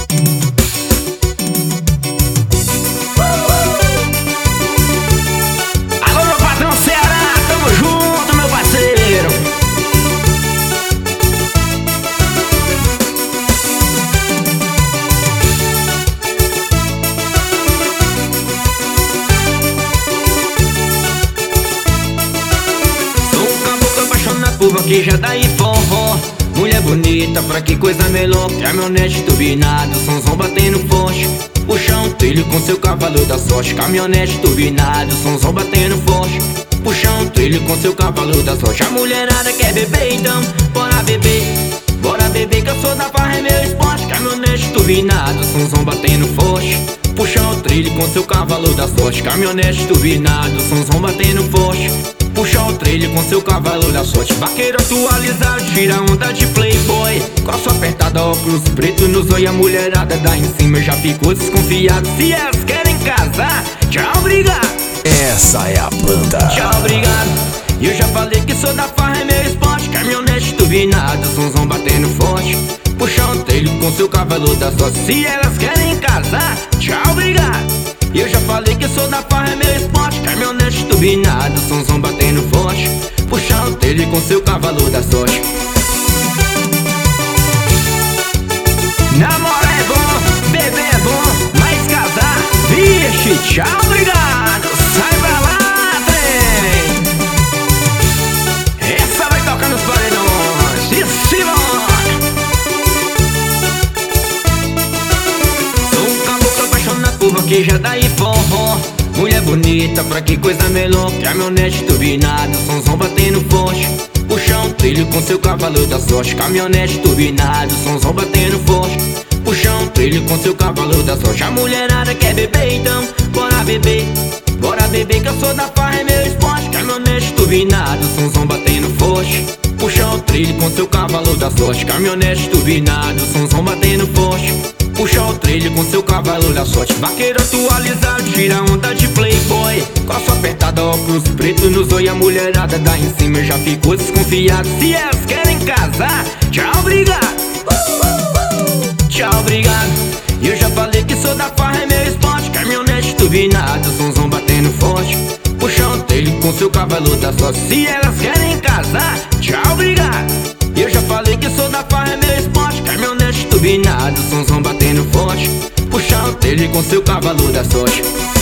Alô, meu patrão Ceará, tamo junto, meu parceiro. Sou um caboclo apaixonado por vaqueja daí forró. Mulher bonita, pra que coisa melhor. Caminhonete turbinado, somzão batendo forte. Puxa um trilho com seu cavalo da sorte. Caminhonete turbinado, somzão batendo forte. Puxa um trilho com seu cavalo da sorte. A mulherada quer beber, então bora beber. Bora beber que eu sou da farra, é meu esporte. Caminhonete turbinado, somzão batendo forte. Puxa o trilho com seu cavalo da sorte. Caminhonete turbinado, somzão batendo forte. Puxa o trilho com seu cavalo da sorte. Vaqueiro atualizado, tira onda de playboy. Calço apertado, óculos preto no zóio. A mulherada dá em cima, já ficou desconfiado. Se elas querem casar, tchau, obrigado. Essa é a banda. Tchau, obrigado. E eu já falei que sou da farra, é meu esporte. Caminhonete turbinado, somzão batendo forte. Puxa o trilho com seu cavalo da sorte. Se elas querem casar, tchau, obrigado. E eu já falei que sou da farra, é meu esporte. Caminhonete turbinado, somzão batendo forte. Puxa o trilho com seu cavalo da sorte. Namorar é bom, beber é bom, mas casar, vixe, tchau, obrigado. Sai pra lá, trem. Essa vai tocar nos paredões. E se bora. Sou um caboclo apaixonado por vaqueja daí forró. Mulher bonita, pra que coisa melhor. Caminhonete turbinado, somzão batendo forte. Puxa um trilho com seu cavalo da sorte. Caminhonete turbinado, somzão batendo forte. Puxa um trilho com seu cavalo da sorte. A mulherada quer beber, então bora beber. Bora beber que eu sou da farra, é meu esporte. Caminhonete turbinado, somzão batendo forte. Puxa o trilho com seu cavalo da sorte. Caminhonete turbinado, somzão batendo forte. Puxa o trilho com seu cavalo da sorte. Vaqueiro atualizado, tira onda de playboy. Calço apertado, óculos preto no zóio. A mulherada dá em cima, já ficou desconfiado. Se elas querem casar, tchau, obrigado. Tchau, obrigado. E eu já falei que sou da farra, é meu esporte. Caminhonete turbinado, somzão batendo forte. Puxa o trilho com seu cavalo da sorte. Se elas querem casar, tchau, obrigado. E eu já falei que sou da farra, é meu esporte. Caminhonete turbinado, somzão batendo forte. Puxa o trilho com seu cavalo da sorte.